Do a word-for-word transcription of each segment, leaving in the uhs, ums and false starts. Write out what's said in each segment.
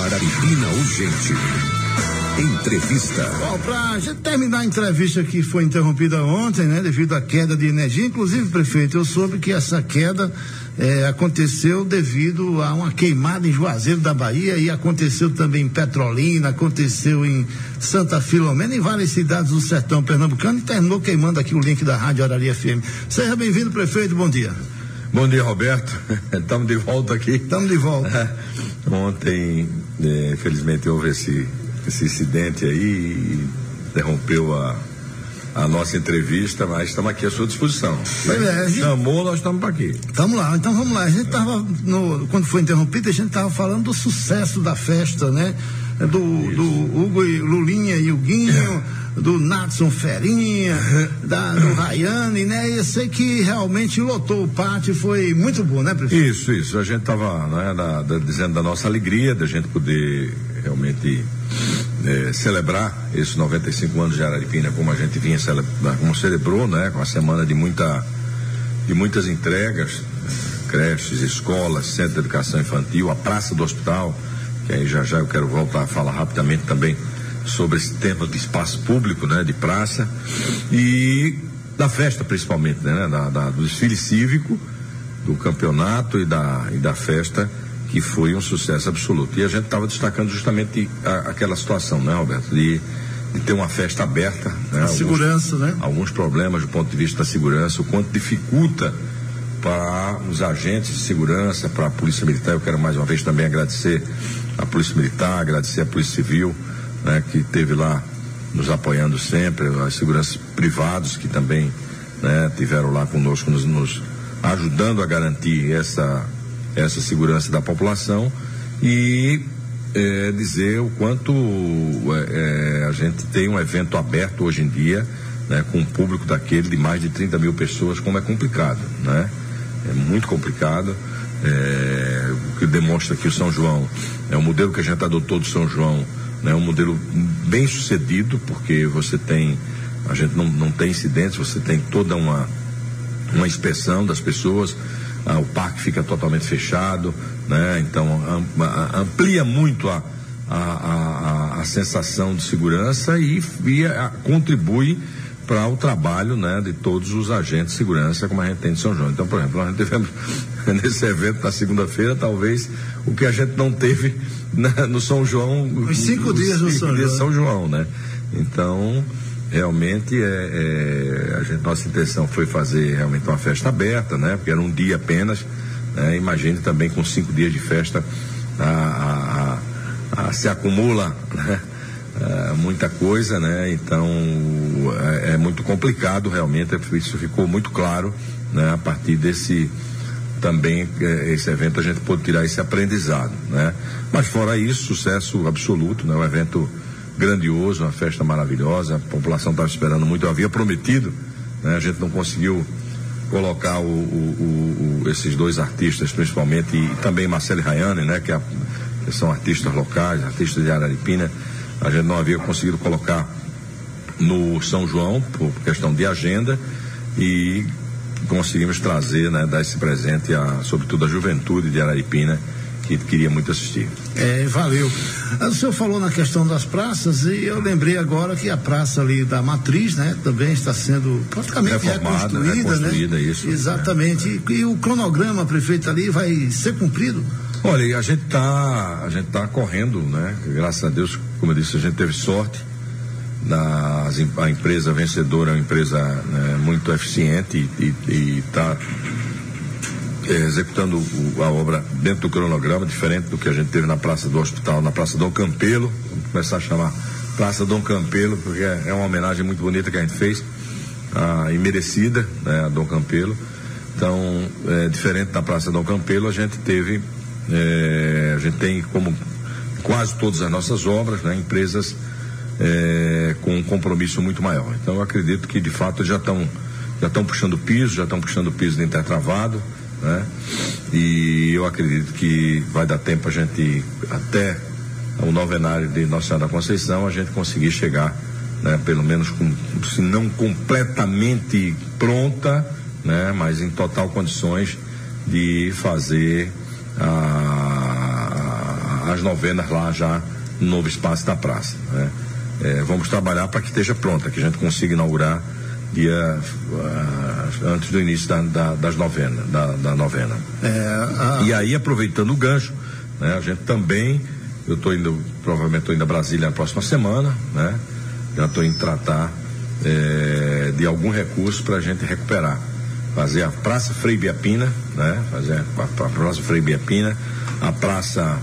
Araripina Urgente. Entrevista. Bom, pra gente terminar a entrevista que foi interrompida ontem, né, devido à queda de energia, inclusive, prefeito, eu soube que essa queda eh, aconteceu devido a uma queimada em Juazeiro da Bahia e aconteceu também em Petrolina, aconteceu em Santa Filomena, em várias cidades do sertão pernambucano e terminou queimando aqui o link da Rádio Araria F M. Seja bem-vindo, prefeito, bom dia. Bom dia, Roberto. Estamos de volta aqui. Estamos de volta. Ontem, eh, infelizmente, houve esse esse incidente aí e interrompeu a, a nossa entrevista, mas estamos aqui à sua disposição. É, gente... Chamou, nós estamos aqui. Estamos lá, então vamos lá. A gente estava, quando foi interrompido, a gente estava falando do sucesso da festa, né? Do, do Hugo e Lulinha e Huguinho, do Natson Ferinha, da, do Rayane, né? E eu sei que realmente lotou o pátio, foi muito bom, né, prefeito? Isso, isso. A gente estava, né, da, da, dizendo da nossa alegria, da gente poder realmente é, celebrar esses noventa e cinco anos de Araripina, como a gente vinha celebrar, como celebrou, né? Com a semana de muita, de muitas entregas, creches, escolas, centro de educação infantil, a praça do hospital, que aí já já eu quero voltar a falar rapidamente também sobre esse tema de espaço público, né? De praça e da festa principalmente, né? Da, da, do desfile cívico, do campeonato e da, e da festa, que foi um sucesso absoluto. E a gente estava destacando justamente a, aquela situação, né, Roberto? De, de ter uma festa aberta. Né? A alguns, segurança, né? Alguns problemas do ponto de vista da segurança, o quanto dificulta para os agentes de segurança, para a Polícia Militar. Eu quero mais uma vez também agradecer a Polícia Militar, agradecer a Polícia Civil, né, que esteve lá nos apoiando sempre, as seguranças privados que também, né, tiveram lá conosco, nos, nos ajudando a garantir essa essa segurança da população e é, dizer o quanto é, a gente tem um evento aberto hoje em dia, né, com um público daquele de mais de trinta mil pessoas, como é complicado, né? É muito complicado, é, o que demonstra que o São João é um modelo que a gente adotou do São João, né, um modelo bem sucedido, porque você tem, a gente não, não tem incidentes, você tem toda uma uma inspeção das pessoas. Ah, o parque fica totalmente fechado, né? Então amplia muito a, a, a, a sensação de segurança e, e a, contribui para o trabalho, né, de todos os agentes de segurança, como a gente tem de São João. Então, por exemplo, nós tivemos nesse evento na segunda-feira, talvez o que a gente não teve na, no São João. Os cinco os, dias do São, dias João. São João, né? Então, realmente é, é, a gente, nossa intenção foi fazer realmente uma festa aberta, né? Porque era um dia apenas, né? Imagine também com cinco dias de festa a, a, a, a se acumula, né? É, muita coisa, né? Então é, é muito complicado realmente, isso ficou muito claro, né? A partir desse também é, esse evento a gente pôde tirar esse aprendizado, né? Mas fora isso, sucesso absoluto, né? Um evento grandioso, uma festa maravilhosa, a população estava esperando muito, eu havia prometido, né? A gente não conseguiu colocar o, o, o, esses dois artistas principalmente, e também Marcelo e Rayane, né? Que, a, que são artistas locais, artistas de Araripina, a gente não havia conseguido colocar no São João por questão de agenda e conseguimos trazer, né? Dar esse presente a, sobretudo a juventude de Araripina, que queria muito assistir. É, valeu. O senhor falou na questão das praças e eu lembrei agora que a praça ali da Matriz, né, também está sendo praticamente reformada, reconstruída, reconstruída, né? Isso. Exatamente. É, é. E, e o cronograma, prefeito, ali vai ser cumprido? Olha, a gente está a gente tá correndo, né? Graças a Deus, como eu disse, a gente teve sorte. Na, a empresa vencedora é uma empresa, né, muito eficiente e está É, executando o, a obra dentro do cronograma, diferente do que a gente teve na Praça do Hospital, na Praça Dom Campelo. Vamos começar a chamar Praça Dom Campelo, porque é, é uma homenagem muito bonita que a gente fez, ah, e merecida, né, a Dom Campelo. Então, é, diferente da Praça Dom Campelo, a gente teve, é, a gente tem como quase todas as nossas obras, né, empresas é, com um compromisso muito maior. Então, eu acredito que de fato já estão já estão puxando o piso, já estão puxando o piso do intertravado, né? E eu acredito que vai dar tempo a gente, até o novenário de Nossa Senhora da Conceição, a gente conseguir chegar, né? Pelo menos com, se não completamente pronta, né? Mas em total condições de fazer a, a as novenas lá já no novo espaço da praça, né? É, vamos trabalhar para que esteja pronta, que a gente consiga inaugurar dia uh, antes do início da, da, das novenas, da, da novena. É, a... E aí, aproveitando o gancho, né, a gente também, eu estou indo, provavelmente estou indo a Brasília na próxima semana, né? Já estou indo tratar é, de algum recurso para a gente recuperar, fazer a Praça Frei Biapina, né? Fazer a, a, a Praça Frei Biapina, a Praça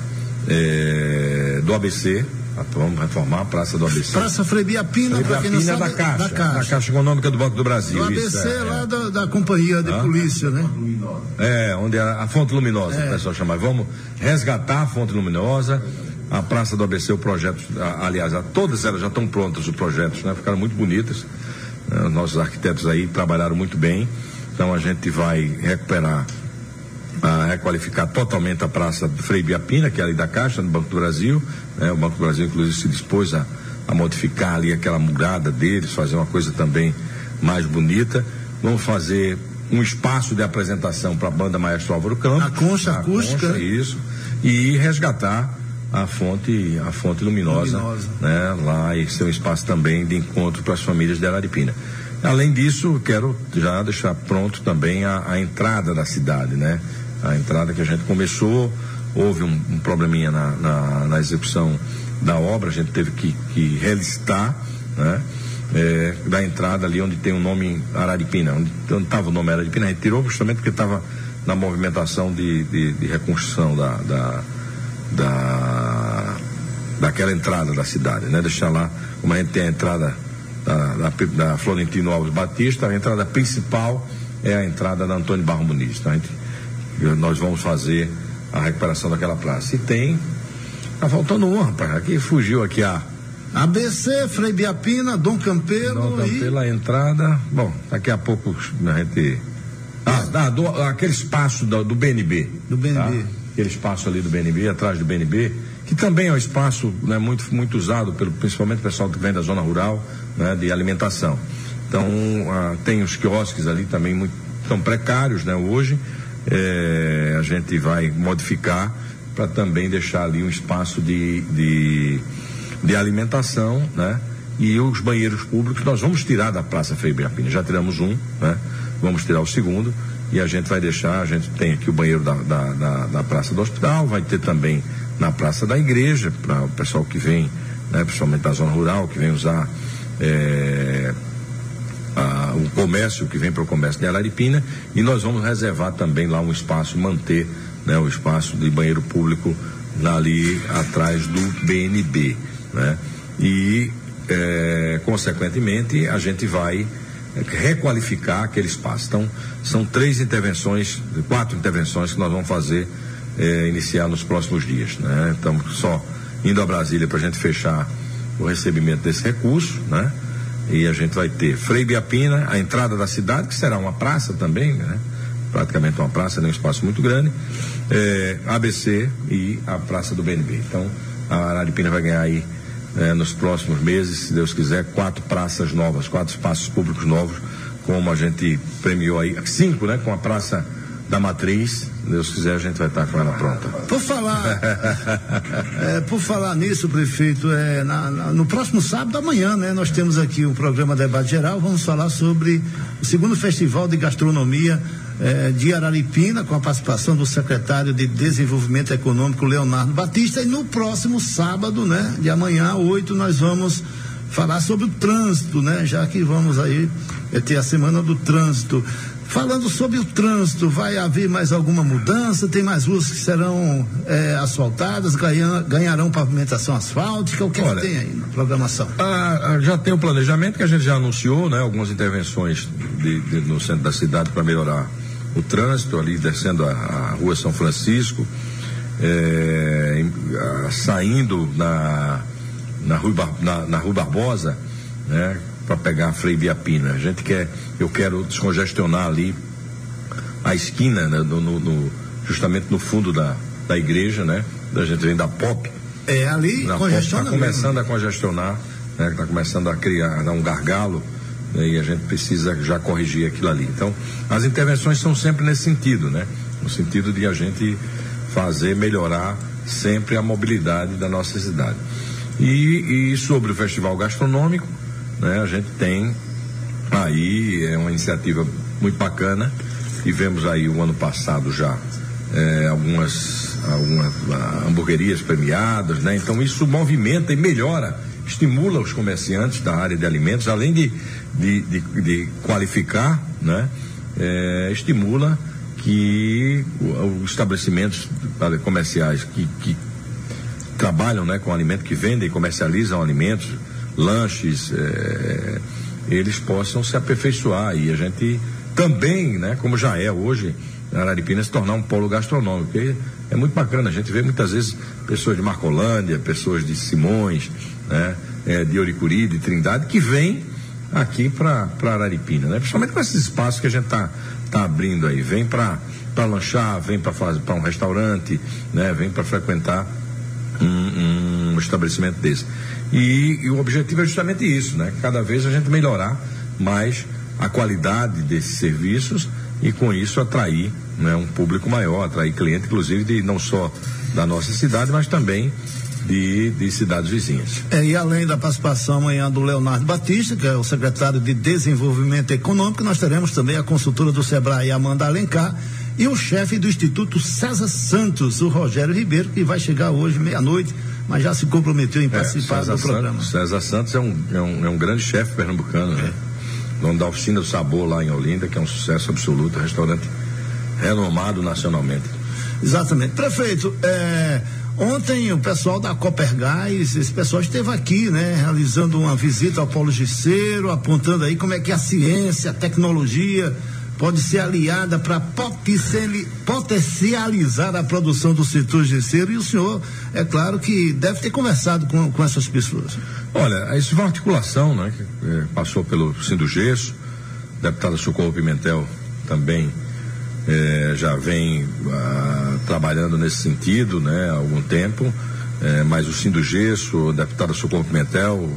é, do A B C. Vamos reformar a Praça do A B C. Praça Frei Biapina, para quem não sabe, da Caixa, da Caixa, da Caixa Econômica do Banco do Brasil. O A B C é, lá é. Da, da Companhia de ah? Polícia, né? É, onde é a Fonte Luminosa, é. O pessoal chama. Vamos resgatar a Fonte Luminosa, a Praça do A B C, o projeto, aliás, todas elas já estão prontas, os projetos, né? Ficaram muito bonitas. Os nossos arquitetos aí trabalharam muito bem. Então a gente vai recuperar, a requalificar totalmente a Praça Frei Biapina, que é ali da Caixa, no Banco do Brasil, né? O Banco do Brasil, inclusive, se dispôs a, a modificar ali aquela murada deles, fazer uma coisa também mais bonita. Vamos fazer um espaço de apresentação para a banda Maestro Álvaro Campos. A concha a acústica. Concha, isso. E resgatar a fonte, a fonte luminosa, luminosa. Né? Lá, e ser um espaço também de encontro para as famílias de Araripina. Além disso, quero já deixar pronto também a, a entrada da cidade, né? A entrada que a gente começou, houve um, um probleminha na, na, na execução da obra, a gente teve que, que relistar, né? É, da entrada ali onde tem o nome Araripina, onde estava o nome Araripina, a gente tirou justamente porque estava na movimentação de, de, de reconstrução da, da, da, daquela entrada da cidade, né? Deixar lá, como a gente tem a entrada da, da, da Florentino Alves Batista, a entrada principal é a entrada da Antônio Barro Muniz. Então a gente, nós vamos fazer a recuperação daquela praça. E tem, tá faltando um, rapaz, aqui fugiu aqui a A B C, Frei Biapina, Dom Campelo. Dom Campelo, e... a entrada. Bom, daqui a pouco a gente. Ah, ah do, aquele espaço do, do B N B. Do B N B. Tá? Aquele espaço ali do B N B, atrás do B N B, que também é um espaço, né, muito, muito usado, pelo, principalmente o pessoal que vem da zona rural, né, de alimentação. Então, ah, tem os quiosques ali também muito tão precários, né, hoje. É, a gente vai modificar para também deixar ali um espaço de. de de alimentação, né? E os banheiros públicos nós vamos tirar da Praça Frei Biapina, já tiramos um, né? Vamos tirar o segundo e a gente vai deixar, a gente tem aqui o banheiro da, da, da, da Praça do Hospital, vai ter também na Praça da Igreja, para o pessoal que vem, né? Principalmente da zona rural, que vem usar é, a, o comércio, que vem para o comércio de Araripina, e nós vamos reservar também lá um espaço, manter, né? O espaço de banheiro público ali atrás do B N B. Né? E é, consequentemente a gente vai requalificar aquele espaço. Então são três intervenções, quatro intervenções que nós vamos fazer, é, iniciar nos próximos dias, né? Estamos só indo a Brasília para a gente fechar o recebimento desse recurso, né? E a gente vai ter Frei Biapina, a entrada da cidade, que será uma praça também, né? Praticamente uma praça, né? Um espaço muito grande, é, A B C e a Praça do B N B. Então a Araripina vai ganhar aí, é, nos próximos meses, se Deus quiser, quatro praças novas, quatro espaços públicos novos, como a gente premiou aí, cinco, né? Com a Praça da Matriz, se Deus quiser, a gente vai estar com ela pronta. Por falar, é, por falar nisso, prefeito, é, na, na, no próximo sábado amanhã, né? Nós temos aqui o programa Debate Geral, vamos falar sobre o segundo Festival de Gastronomia É, de Araripina, com a participação do secretário de Desenvolvimento Econômico, Leonardo Batista, e no próximo sábado, né, de amanhã, oito, nós vamos falar sobre o trânsito, né, já que vamos aí é, ter a semana do trânsito. Falando sobre o trânsito, vai haver mais alguma mudança? Tem mais ruas que serão é, asfaltadas, ganha, ganharão pavimentação asfáltica? O que, é que tem aí na programação? Ah, já tem o planejamento que a gente já anunciou, né? Algumas intervenções de, de, no centro da cidade para melhorar o trânsito, ali descendo a, a rua São Francisco, é, a, saindo na, na, rua, na, na rua Barbosa, né? Para pegar a Frei Biapina. A gente quer, eu quero descongestionar ali a esquina, né? no, no, no, justamente no fundo da, da igreja, né? A gente vem da Pop. É, ali congestiona. Está começando mesmo a congestionar, né? Está começando a criar, a dar um gargalo, né? E a gente precisa já corrigir aquilo ali. Então, as intervenções são sempre nesse sentido, né? No sentido de a gente fazer, melhorar sempre a mobilidade da nossa cidade. E, e sobre o festival gastronômico, né, a gente tem aí é uma iniciativa muito bacana. Tivemos aí o ano passado já é, algumas, algumas hamburguerias premiadas, né? Então isso movimenta e melhora, estimula os comerciantes da área de alimentos, além de, de, de, de qualificar, né? É, estimula que os estabelecimentos comerciais que, que trabalham, né, com alimento, que vendem e comercializam alimentos, lanches, é, eles possam se aperfeiçoar e a gente também, né, como já é hoje, Araripina se tornar um polo gastronômico, porque é muito bacana, a gente vê muitas vezes pessoas de Marcolândia, pessoas de Simões, né, é, de Oricuri, de Trindade, que vêm aqui para Araripina, né, principalmente com esses espaços que a gente está tá abrindo aí, vem para lanchar, vem para fazer para um restaurante, né, vem para frequentar um, um estabelecimento desse. E, e o objetivo é justamente isso, né, cada vez a gente melhorar mais a qualidade desses serviços e com isso atrair, né, um público maior, atrair cliente, inclusive de não só da nossa cidade, mas também de, de cidades vizinhas. É, e além da participação amanhã do Leonardo Batista, que é o secretário de Desenvolvimento Econômico, nós teremos também a consultora do Sebrae, Amanda Alencar, e o chefe do Instituto César Santos, o Rogério Ribeiro, que vai chegar hoje meia-noite, mas já se comprometeu em participar é, do programa. Santos, César Santos é um, é um, é um grande chefe pernambucano, né? É. Dono da Oficina do Sabor lá em Olinda, que é um sucesso absoluto, restaurante renomado nacionalmente. Exatamente. Prefeito, é, ontem o pessoal da Copergás, esse pessoal esteve aqui, né, realizando uma visita ao Polo Gesseiro, apontando aí como é que a ciência, a tecnologia pode ser aliada para potencializar a produção do setor gesseiro, e o senhor, é claro que deve ter conversado com, com essas pessoas. Olha, isso foi uma articulação, né, que eh, passou pelo Sindugesso, deputada Socorro Pimentel também eh, já vem ah, trabalhando nesse sentido, né, há algum tempo, eh, mas o Sindugesso, a deputada Socorro Pimentel, o,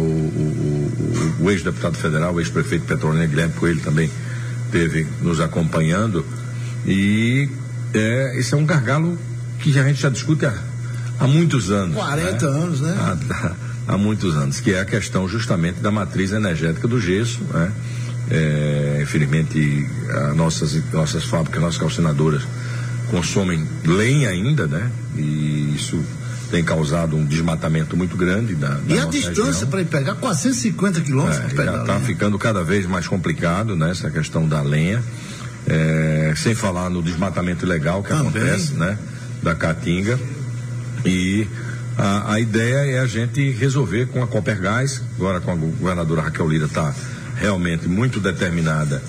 o, o, o ex-deputado federal, o ex-prefeito Petrolina Guilherme Coelho também esteve nos acompanhando, e é, esse é um gargalo que a gente já discute há, há muitos anos. quarenta né? anos, né? Há, há muitos anos, que é a questão justamente da matriz energética do gesso, né? É, infelizmente, as nossas, nossas fábricas, nossas calcinadoras consomem lenha ainda, né? E isso tem causado um desmatamento muito grande da, da e a distância para ir pegar quatrocentos e cinquenta quilômetros é, para pegar já está ficando cada vez mais complicado, né, essa questão da lenha, é, sem falar no desmatamento ilegal que também acontece, né, da Caatinga. E a, a ideia é a gente resolver com a Copergás, agora com a governadora Raquel Lira está realmente muito determinada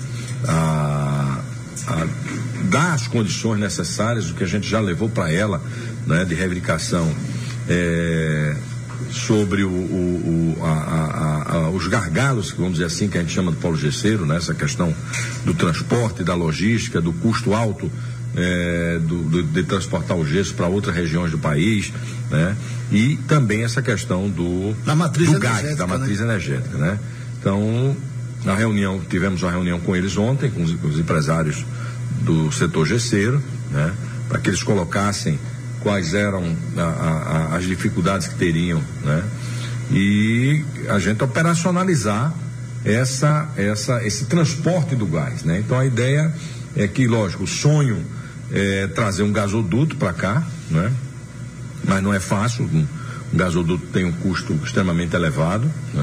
a, a dar as condições necessárias, o que a gente já levou para ela, né, de reivindicação é, sobre o, o, o, a, a, a, os gargalos, vamos dizer assim, que a gente chama do polo gesseiro, né, essa questão do transporte, da logística, do custo alto é, do, do, de transportar o gesso para outras regiões do país, né, e também essa questão do, da matriz do gás, da matriz né? energética, né. Então, na reunião, tivemos uma reunião com eles ontem, com os, os empresários do setor gesseiro, né, para que eles colocassem quais eram a, a, as dificuldades que teriam, né, e a gente operacionalizar essa, essa, esse transporte do gás, né. Então a ideia é que, lógico, o sonho é trazer um gasoduto para cá, né, mas não é fácil, um, um gasoduto tem um custo extremamente elevado, né.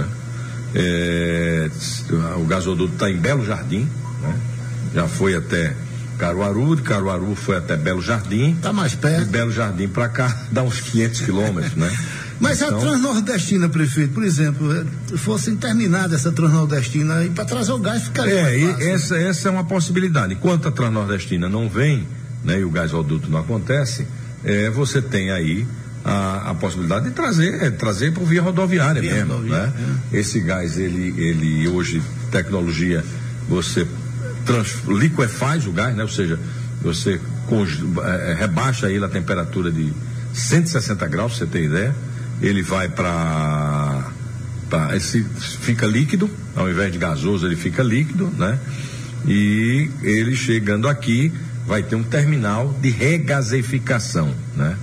É, o gasoduto está em Belo Jardim, né, já foi até Caruaru, de Caruaru foi até Belo Jardim. Está mais perto. De Belo Jardim para cá dá uns quinhentos quilômetros, né? Mas então, a Transnordestina, prefeito, por exemplo, fosse terminada essa Transnordestina e para trazer o gás ficaria é, mais fácil. Essa, essa é uma possibilidade. Enquanto a Transnordestina não vem, né, e o gasoduto não acontece, é, você tem aí a, a possibilidade de trazer, é, trazer por via rodoviária via mesmo, rodoviária, né? É. Esse gás, ele, ele hoje, tecnologia, você Trans, liquefaz o gás, né? Ou seja, você é, rebaixa ele a temperatura de cento e sessenta graus, pra você ter ideia, ele vai para esse fica líquido, ao invés de gasoso ele fica líquido, né? E ele chegando aqui vai ter um terminal de regasificação, né?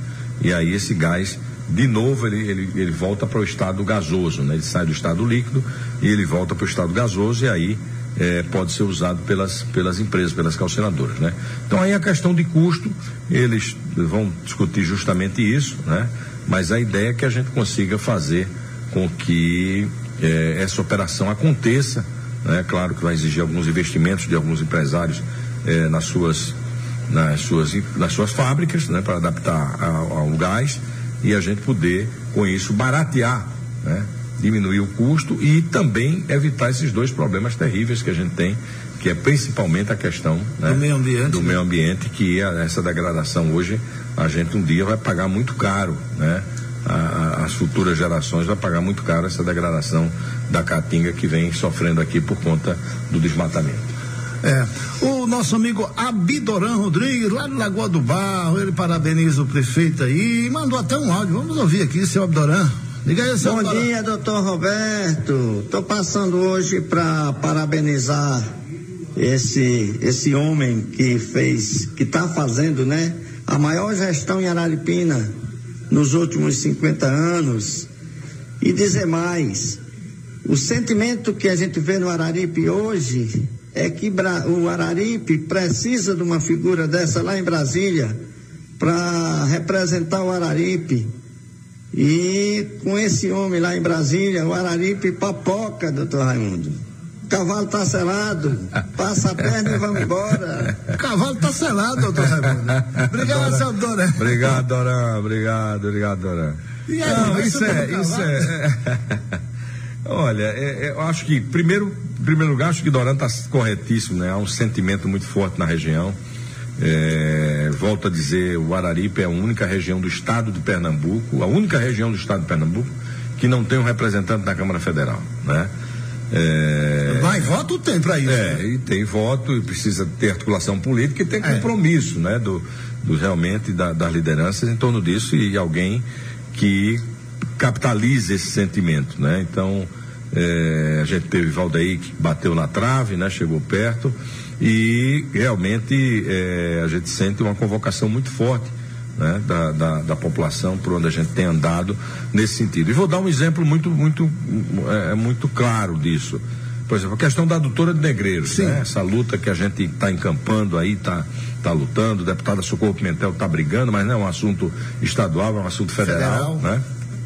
e aí esse gás, de novo, ele, ele, ele volta para o estado gasoso, né? Ele sai do estado líquido e ele volta para o estado gasoso, e aí é, pode ser usado pelas, pelas empresas, pelas calcinadoras, né? Então aí a questão de custo, eles vão discutir justamente isso, né? Mas a ideia é que a gente consiga fazer com que é, essa operação aconteça, né? Claro que vai exigir alguns investimentos de alguns empresários é, nas suas nas suas nas suas fábricas, né? Para adaptar ao, ao gás, e a gente poder com isso baratear, né? Diminuir o custo e também evitar esses dois problemas terríveis que a gente tem, que é principalmente a questão, né, do meio ambiente, do né? meio ambiente, que é essa degradação hoje a gente um dia vai pagar muito caro, né? A, a, as futuras gerações vai pagar muito caro essa degradação da caatinga que vem sofrendo aqui por conta do desmatamento. É, o nosso amigo Abidoran Rodrigues, lá de Lagoa do Barro, ele parabeniza o prefeito aí e mandou até um áudio. Vamos ouvir aqui, seu Abidoran. Liga aí, seu Bom Abidoran. dia, doutor Roberto. Estou passando hoje para parabenizar esse esse homem que fez, que está fazendo, né, a maior gestão em Araripina nos últimos cinquenta anos, e dizer mais, o sentimento que a gente vê no Araripe hoje é que o Araripe precisa de uma figura dessa lá em Brasília para representar o Araripe. E com esse homem lá em Brasília, o Araripe papoca, doutor Raimundo. O cavalo tá selado, passa a perna e vamos embora. O cavalo tá selado, doutor Raimundo. Obrigado, seu Doran. Obrigado, Doran. Obrigado, obrigado, Doran. E aí, Não, vai isso é, subir o isso cavalo? é. Olha, é, é, eu acho que, primeiro, em primeiro lugar, acho que Doran está corretíssimo, né? Há um sentimento muito forte na região. É, volto a dizer, o Araripe é a única região do estado de Pernambuco, a única região do estado de Pernambuco que não tem um representante na Câmara Federal, né? É, Mas voto tem para isso. É, né? e tem voto, e precisa ter articulação política e ter compromisso, é. né? Do, do realmente da, das lideranças em torno disso, e alguém que capitalize esse sentimento, né? Então, é, a gente teve Valdeir que bateu na trave, né? Chegou perto, e realmente é, a gente sente uma convocação muito forte, né? Da, da, da população por onde a gente tem andado nesse sentido. E vou dar um exemplo muito, muito, é, muito claro disso. Por exemplo, a questão da adutora de Negreiros, né? Essa luta que a gente está encampando aí, está tá lutando, o deputado Socorro Pimentel está brigando, mas não é um assunto estadual, é um assunto federal, federal. né?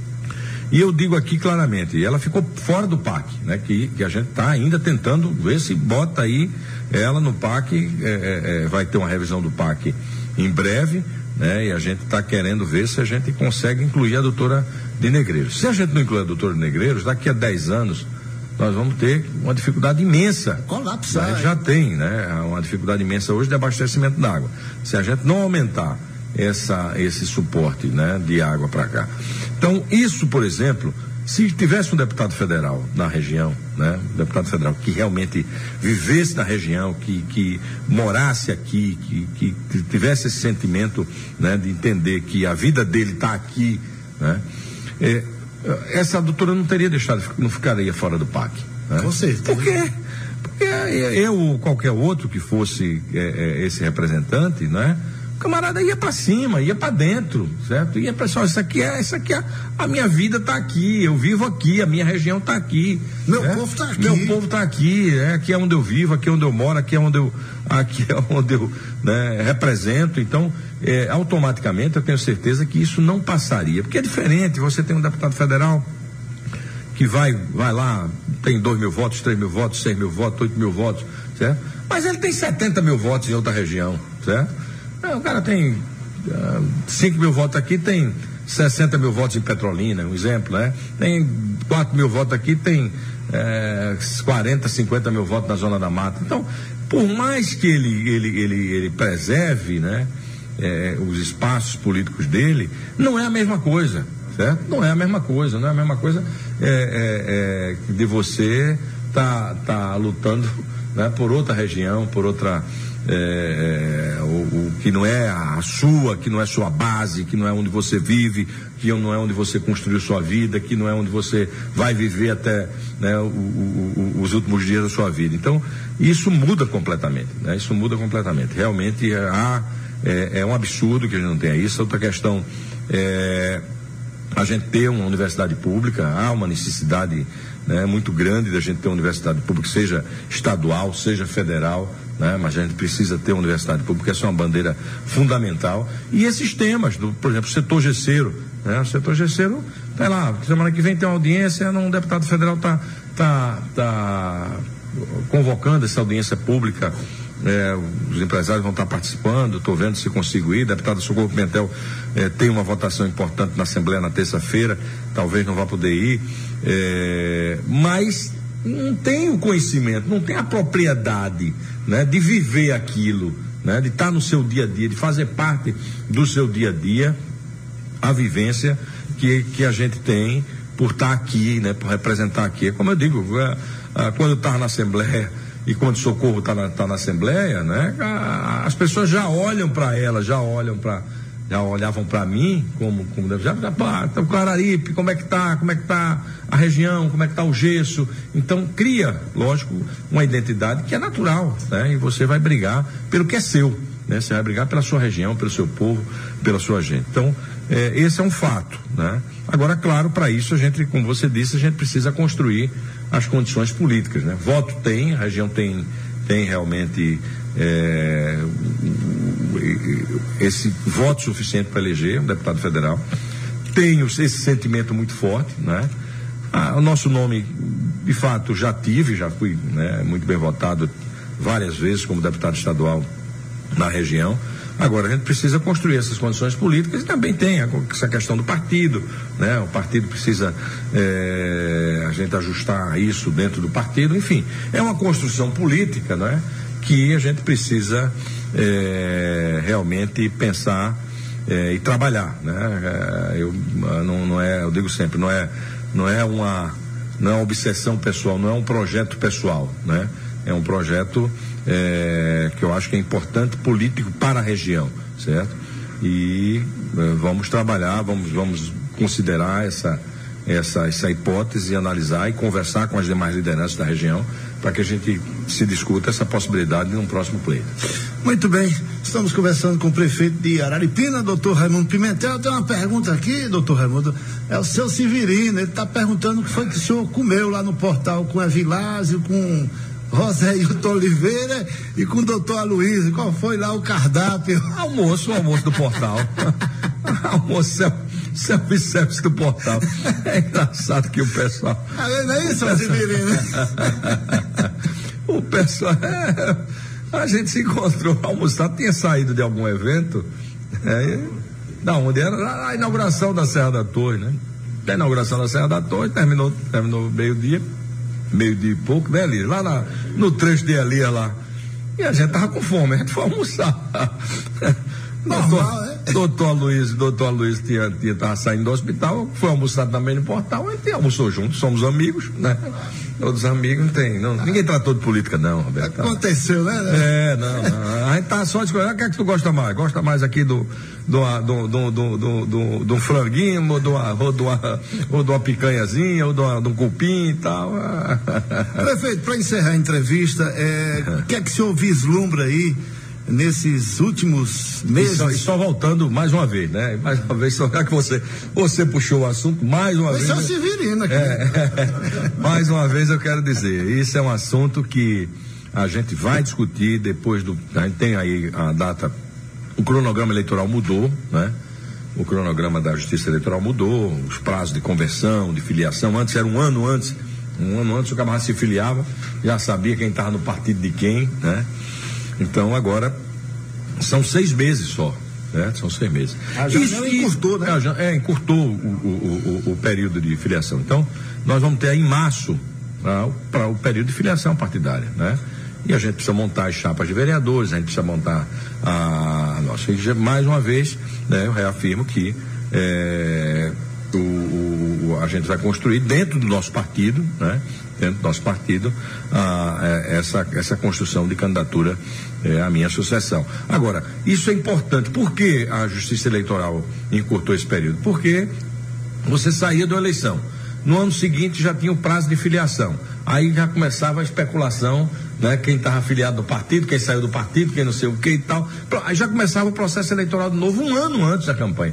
E eu digo aqui claramente, ela ficou fora do P A C, né? Que, que a gente está ainda tentando ver se bota aí ela no P A C, é, é, vai ter uma revisão do P A C em breve, né? E a gente está querendo ver se a gente consegue incluir a doutora de Negreiros. Se a gente não incluir a doutora de Negreiros, daqui a dez anos nós vamos ter uma dificuldade imensa. Colapsar. Já tem, né? Uma dificuldade imensa hoje de abastecimento da água. Se a gente não aumentar essa, esse suporte, né, de água para cá. Então, isso, por exemplo, se tivesse um deputado federal na região, né, um deputado federal que realmente vivesse na região, que, que morasse aqui, que, que tivesse esse sentimento, né, de entender que a vida dele está aqui, né, é, essa doutora não teria deixado, não ficaria fora do P A C. Né? Com certeza. Por quê? Porque eu ou qualquer outro que fosse é, é, esse representante, né? O camarada ia para cima, ia para dentro, certo? Ia para só, isso aqui é, isso aqui é, a minha vida tá aqui, eu vivo aqui, a minha região tá aqui. Meu né? povo tá aqui. Meu povo tá aqui, é, aqui é onde eu vivo, aqui é onde eu moro, aqui é onde eu, aqui é onde eu, né, represento. Então, é, automaticamente eu tenho certeza que isso não passaria, porque é diferente. Você tem um deputado federal que vai, vai lá, tem dois mil votos, três mil votos, seis mil votos, oito mil votos, certo? Mas ele tem setenta mil votos em outra região, certo? É, o cara tem uh, cinco mil votos aqui, tem sessenta mil votos em Petrolina, um exemplo, né? Tem quatro mil votos aqui, tem é, quarenta, cinquenta mil votos na Zona da Mata. Então, por mais que ele, ele, ele, ele preserve, né, é, os espaços políticos dele, não é a mesma coisa, certo? Não é a mesma coisa, não é a mesma coisa é, é, é, de você tá, tá lutando, né, por outra região, por outra. É, é, o, o que não é a sua, que não é sua base, que não é onde você vive, que não é onde você construiu sua vida, que não é onde você vai viver até, né, o, o, o, os últimos dias da sua vida. Então, isso muda completamente, né? Isso muda completamente. Realmente há, é, é um absurdo que a gente não tenha isso. Outra questão é, a gente ter uma universidade pública. Há uma necessidade, né, muito grande da gente ter uma universidade pública, seja estadual, seja federal, né, mas a gente precisa ter uma universidade pública, essa é uma bandeira fundamental. E esses temas, do, por exemplo, o setor gesseiro, né, o setor gesseiro, tá lá, semana que vem tem uma audiência, um deputado federal está tá, tá convocando essa audiência pública. É, os empresários vão estar participando, estou vendo se consigo ir. Deputado Socorro Pimentel é, tem uma votação importante na Assembleia na terça-feira, talvez não vá poder ir, é, mas não tem o conhecimento, não tem a propriedade, né, de viver aquilo, né, de estar no seu dia a dia, de fazer parte do seu dia a dia, a vivência que, que a gente tem por estar aqui, né, por representar aqui. Como eu digo, é, é, quando eu estava na Assembleia e quando o Socorro está na, tá na Assembleia, né, a, as pessoas já olham para ela, já olham para, já olhavam para mim, como, como já, já pá, tá o Cararipe, como é que tá, como é que tá a região, como é que tá o gesso. Então cria, lógico, uma identidade que é natural, né, e você vai brigar pelo que é seu, né, você vai brigar pela sua região, pelo seu povo, pela sua gente. Então, é, esse é um fato, né. Agora, claro, para isso a gente, como você disse, a gente precisa construir as condições políticas, né? Voto tem, a região tem, tem realmente é, esse voto suficiente para eleger um deputado federal. Tenho esse sentimento muito forte, né? Ah, o nosso nome, de fato, já tive, já fui, né, muito bem votado várias vezes como deputado estadual na região. Agora a gente precisa construir essas condições políticas e também tem essa questão do partido, né? O partido precisa é, a gente ajustar isso dentro do partido, enfim, é uma construção política, né? Que a gente precisa é, realmente pensar é, e trabalhar, né? Eu não, não é, eu digo sempre, não é, não é uma, não é uma obsessão pessoal, não é um projeto pessoal, né? É um projeto é, que eu acho que é importante, político para a região, certo? E é, vamos trabalhar, vamos, vamos considerar essa, essa, essa hipótese, analisar e conversar com as demais lideranças da região para que a gente se discuta essa possibilidade num próximo pleito. Muito bem, estamos conversando com o prefeito de Araripina, doutor Raimundo Pimentel. Tem uma pergunta aqui, doutor Raimundo, é o seu Severino, ele está perguntando o que foi que o senhor comeu lá no portal com a Vilásio, com José Hilton Oliveira e com o doutor Aloysio. Qual foi lá o cardápio? Almoço, o almoço do portal. Almoço, self-service do portal. É engraçado que o pessoal. Ah, não é isso, Severino? O pessoal. É, a gente se encontrou, almoçar, tinha saído de algum evento. É, da onde era? A inauguração da Serra da Torre, né? A inauguração da Serra da Torre terminou, terminou meio-dia. Meio de pouco, né, Elias? Lá na, no trecho de Elias lá. E a gente tava com fome, a gente foi almoçar. Normal, doutor, é? doutor Luiz, doutor Luiz tinha, tinha, tava saindo do hospital, foi almoçar também no portal, a gente almoçou junto, somos amigos, né? Todos amigos, não tem, não, ninguém tratou de política não, Roberto. Aconteceu, né? É, não, não. A gente tá só discutindo, o que é que tu gosta mais? Gosta mais aqui do do do do do do, do, do franguinho, ou do ou do ou de uma picanhazinha, ou do, do cupim e tal. Prefeito, para encerrar a entrevista, é, o que é que o senhor vislumbra aí nesses últimos meses? E só, e só voltando mais uma vez, né? Mais uma vez, só que você, você puxou o assunto, mais uma Esse vez. é o Severino aqui. É, mais uma vez eu quero dizer, isso é um assunto que a gente vai discutir depois do. A gente tem aí a data, o cronograma eleitoral mudou, né? O cronograma da Justiça Eleitoral mudou, os prazos de conversão, de filiação, antes era um ano antes, um ano antes o camarada se filiava, já sabia quem estava no partido de quem, né? Então agora são seis meses só, né? São seis meses. A janela encurtou, né? É, é encurtou o, o, o, o período de filiação. Então nós vamos ter aí em março para o período de filiação partidária, né? E a gente precisa montar as chapas de vereadores, a gente precisa montar a nossa. E mais uma vez, né? Eu reafirmo que é, o, o, a gente vai construir dentro do nosso partido, né? Dentro do nosso partido, ah, é, essa, essa construção de candidatura é, à minha sucessão. Agora, isso é importante. Por que a Justiça Eleitoral encurtou esse período? Porque você saía da eleição. No ano seguinte já tinha o prazo de filiação. Aí já começava a especulação, né? Quem estava afiliado do partido, quem saiu do partido, quem não sei o que e tal. Aí já começava o processo eleitoral de novo um ano antes da campanha.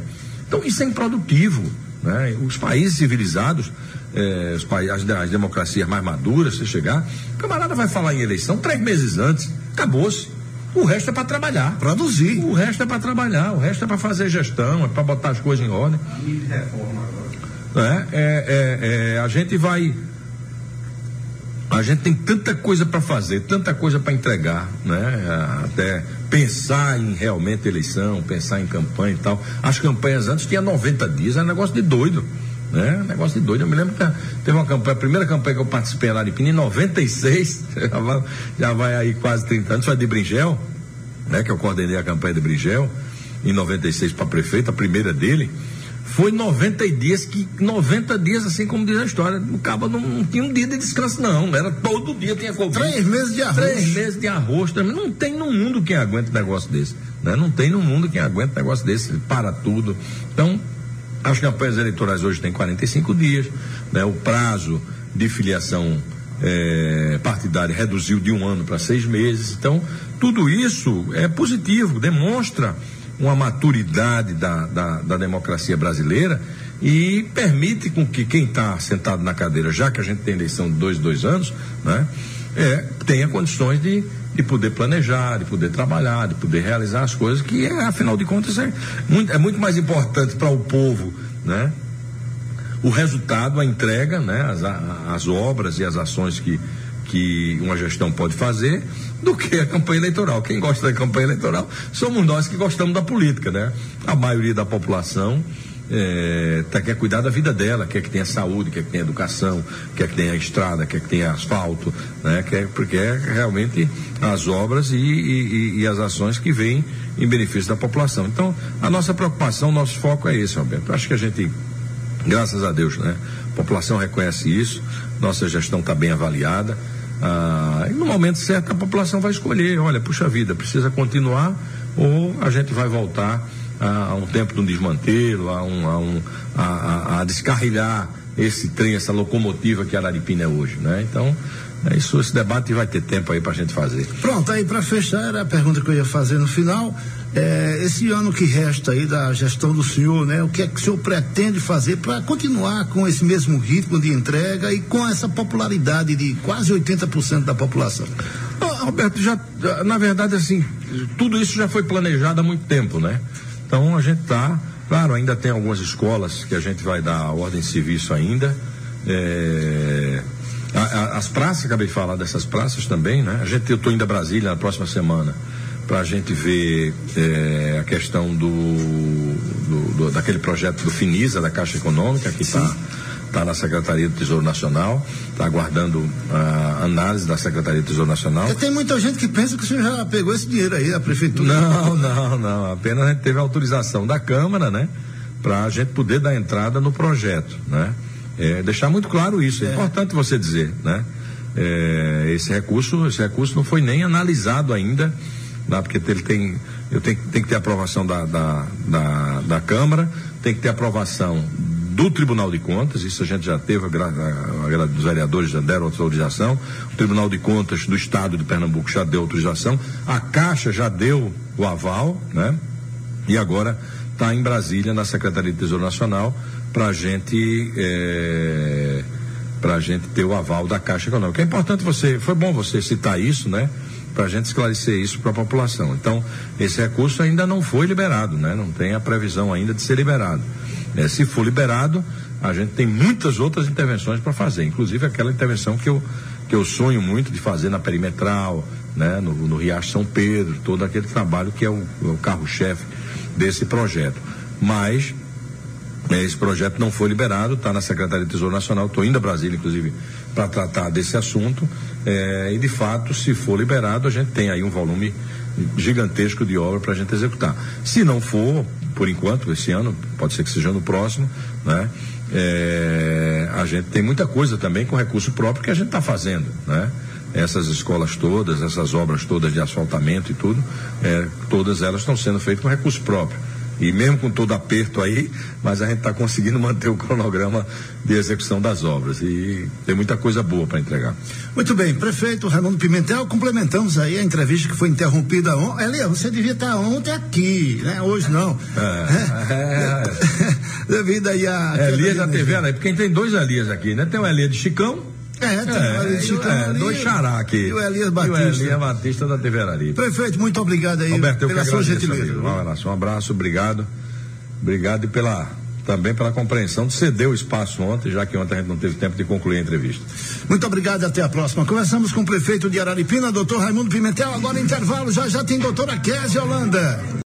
Então isso é improdutivo, né? Os países civilizados, eh, os pa- as, as democracias mais maduras, se chegar, o camarada vai falar em eleição três meses antes, acabou-se. O resto é para trabalhar. Produzir. O resto é para trabalhar, o resto é para fazer gestão, é para botar as coisas em ordem. É, é, é, é, a gente vai. A gente tem tanta coisa para fazer, tanta coisa para entregar, né? Até pensar em realmente eleição, pensar em campanha e tal. As campanhas antes tinham noventa dias, era um negócio de doido, né? Negócio de doido. Eu me lembro que teve uma campanha, a primeira campanha que eu participei lá em Araripina, em noventa e seis, já vai, já vai aí quase trinta anos, foi de Bringel, né? Que eu coordenei a campanha de Bringel, em noventa e seis para prefeito, a primeira dele. Foi noventa dias, que noventa dias, assim como diz a história, o cabo não, não tinha um dia de descanso, não, era todo dia tinha Covid. Três meses de arroz. Três meses de arroz também. Não tem no mundo quem aguenta um negócio desse, né? Não tem no mundo quem aguenta um negócio desse, para tudo. Então, as campanhas eleitorais hoje têm quarenta e cinco dias, né? O prazo de filiação é, partidária reduziu de um ano para seis meses. Então, tudo isso é positivo, demonstra uma maturidade da, da, da democracia brasileira e permite com que quem está sentado na cadeira, já que a gente tem eleição de dois, dois anos, né, é, tenha condições de, de poder planejar, de poder trabalhar, de poder realizar as coisas que, é, afinal de contas, é muito, é muito mais importante para o povo, né, o resultado, a entrega, né, as, as obras e as ações que que uma gestão pode fazer, do que a campanha eleitoral. Quem gosta da campanha eleitoral somos nós que gostamos da política, né? A maioria da população é, tá, quer cuidar da vida dela, quer que tenha saúde, quer que tenha educação, quer que tenha estrada, quer que tenha asfalto, né? Quer, porque é realmente as obras e, e, e as ações que vêm em benefício da população. Então, a nossa preocupação, nosso foco é esse, Roberto. Acho que a gente, graças a Deus, né? A população reconhece isso, nossa gestão está bem avaliada. Ah, e no momento certo a população vai escolher, olha, puxa vida, precisa continuar ou a gente vai voltar a, a um tempo de um desmantelo, a, um, a, um, a, a, a descarrilhar esse trem, essa locomotiva que a Araripina é hoje, né? Então, é isso, esse debate vai ter tempo aí pra gente fazer. Pronto, aí para fechar, era a pergunta que eu ia fazer no final. É, esse ano que resta aí da gestão do senhor, né? O que é que o senhor pretende fazer para continuar com esse mesmo ritmo de entrega e com essa popularidade de quase oitenta por cento da população? Ah, Roberto, já, na verdade, assim, tudo isso já foi planejado há muito tempo, né? Então a gente tá, claro, ainda tem algumas escolas que a gente vai dar ordem de serviço ainda. É, a, a, as praças, acabei de falar dessas praças também, né? A gente, eu tô indo a Brasília na próxima semana para a gente ver é, a questão do, do, do daquele projeto do Finisa, da Caixa Econômica, que está tá na Secretaria do Tesouro Nacional, está aguardando a análise da Secretaria do Tesouro Nacional. Porque tem muita gente que pensa que o senhor já pegou esse dinheiro aí, a prefeitura. Não, não, não, apenas a gente teve a autorização da Câmara, né, para a gente poder dar entrada no projeto, né, é, deixar muito claro isso, é, é importante você dizer, né, é, esse recurso, esse recurso não foi nem analisado ainda, né, porque ele tem, eu tenho, tem que ter aprovação da, da, da, da Câmara, tem que ter aprovação do Tribunal de Contas, isso a gente já teve, a, a, a, os vereadores já deram autorização, o Tribunal de Contas do Estado de Pernambuco já deu autorização, a Caixa já deu o aval, né? E agora está em Brasília, na Secretaria de Tesouro Nacional, para a gente é, para a gente ter o aval da Caixa Econômica. É importante você, foi bom você citar isso, né? Para a gente esclarecer isso para a população. Então, esse recurso ainda não foi liberado, né? Não tem a previsão ainda de ser liberado. É, se for liberado, a gente tem muitas outras intervenções para fazer, inclusive aquela intervenção que eu, que eu sonho muito de fazer na Perimetral, né? No, no Riacho São Pedro, todo aquele trabalho que é o, o carro-chefe desse projeto. Mas é, esse projeto não foi liberado, está na Secretaria de Tesouro Nacional, estou indo a Brasília, inclusive, para tratar desse assunto, é, e de fato, se for liberado, a gente tem aí um volume gigantesco de obra para a gente executar. Se não for, por enquanto, esse ano, pode ser que seja no próximo, né? É, a gente tem muita coisa também com recurso próprio que a gente está fazendo, né? Essas escolas todas, essas obras todas de asfaltamento e tudo, é, todas elas estão sendo feitas com recurso próprio. E mesmo com todo aperto aí, mas a gente está conseguindo manter o cronograma de execução das obras. E tem muita coisa boa para entregar. Muito bem, prefeito Raimundo Pimentel, complementamos aí a entrevista que foi interrompida ontem. Elias, você devia estar ontem aqui, né? Hoje não. É. é. Devido aí a. Elias da T V Araí, porque tem dois Elias aqui, né? Tem o Elias de Chicão. É, tem é, o Elias de Chicão. É, ali, dois xará aqui. E o Elias Batista. E o Elias Batista da T V Araí. Prefeito, muito obrigado aí. Roberto, pela sua gentileza. Um abraço, um abraço, obrigado. Obrigado e pela, também pela compreensão de ceder o espaço ontem, já que ontem a gente não teve tempo de concluir a entrevista. Muito obrigado e até a próxima. Conversamos com o prefeito de Araripina, doutor Raimundo Pimentel. Agora intervalo, já já tem doutora Kézia Holanda.